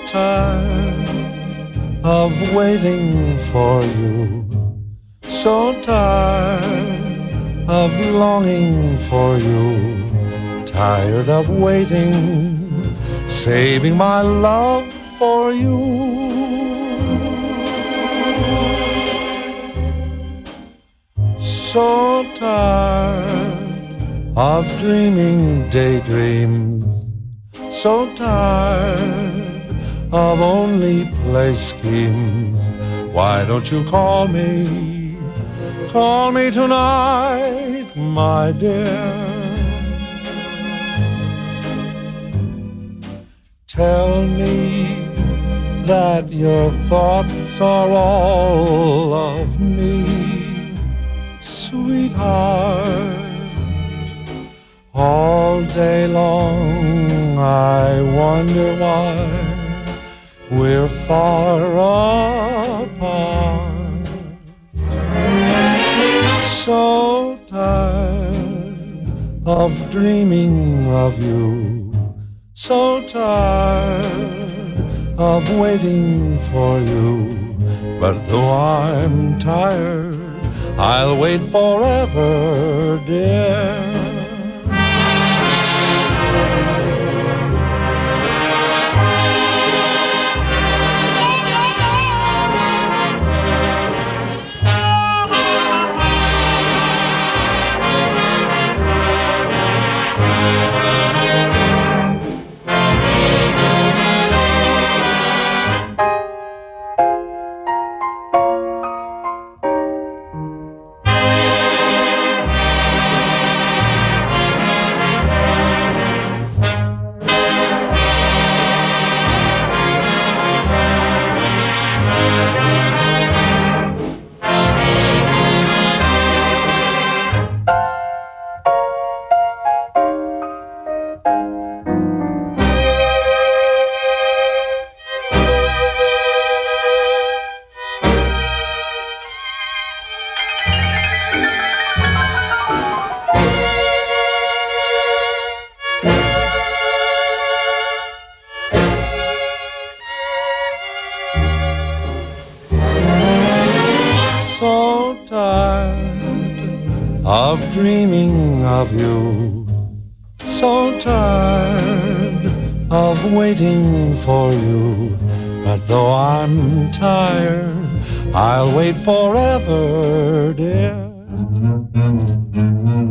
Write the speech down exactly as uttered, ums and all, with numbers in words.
tired of waiting for you, so tired of longing for you, tired of waiting, saving my love for you. So tired of dreaming daydreams, so tired of only play schemes. Why don't you call me, call me tonight, my dear? Tell me that your thoughts are all of me, sweetheart. All day long I wonder why we're far apart. So tired of dreaming of you, so tired of waiting for you. But though I'm tired, I'll wait forever, dear. So tired of dreaming of you, so tired of waiting for you. But though I'm tired, I'll wait forever, dear.